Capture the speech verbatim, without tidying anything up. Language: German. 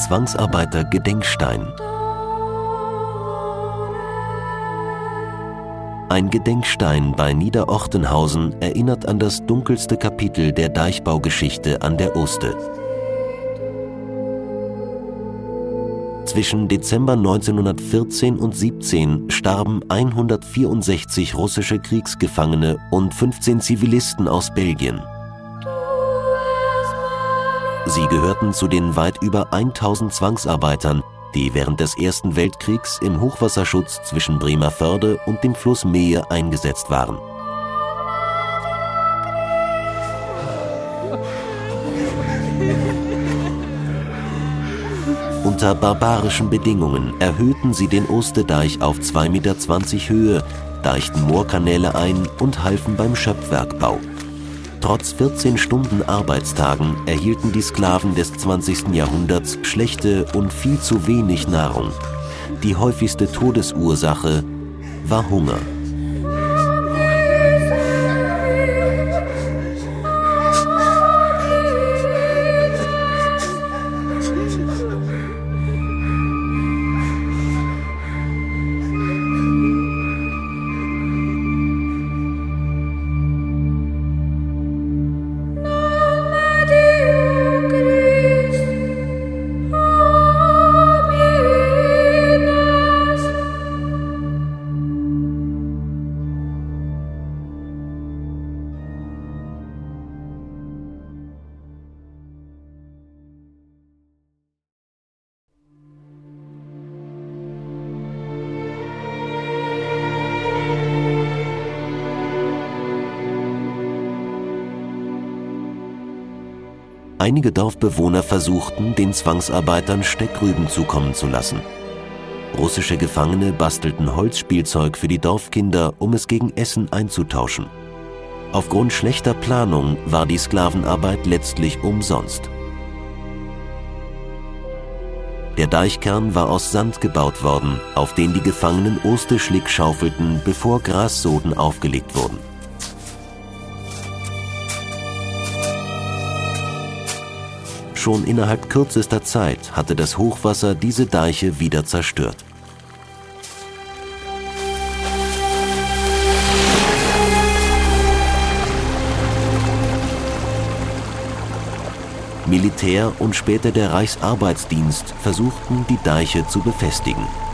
Zwangsarbeiter-Gedenkstein. Ein Gedenkstein bei Niederortenhausen erinnert an das dunkelste Kapitel der Deichbaugeschichte an der Oste. Zwischen Dezember neunzehnhundertvierzehn und siebzehn starben hundertvierundsechzig russische Kriegsgefangene und fünfzehn Zivilisten aus Belgien. Sie gehörten zu den weit über tausend Zwangsarbeitern, die während des Ersten Weltkriegs im Hochwasserschutz zwischen Bremervörde und dem Fluss Mehe eingesetzt waren. Unter barbarischen Bedingungen erhöhten sie den Ostedeich auf zwei Meter zwanzig Höhe, deichten Moorkanäle ein und halfen beim Schöpfwerkbau. Trotz vierzehn Stunden Arbeitstagen erhielten die Sklaven des zwanzigsten Jahrhunderts schlechte und viel zu wenig Nahrung. Die häufigste Todesursache war Hunger. Einige Dorfbewohner versuchten, den Zwangsarbeitern Steckrüben zukommen zu lassen. Russische Gefangene bastelten Holzspielzeug für die Dorfkinder, um es gegen Essen einzutauschen. Aufgrund schlechter Planung war die Sklavenarbeit letztlich umsonst. Der Deichkern war aus Sand gebaut worden, auf den die Gefangenen Osteschlick schaufelten, bevor Grassoden aufgelegt wurden. Schon innerhalb kürzester Zeit hatte das Hochwasser diese Deiche wieder zerstört. Militär und später der Reichsarbeitsdienst versuchten, die Deiche zu befestigen.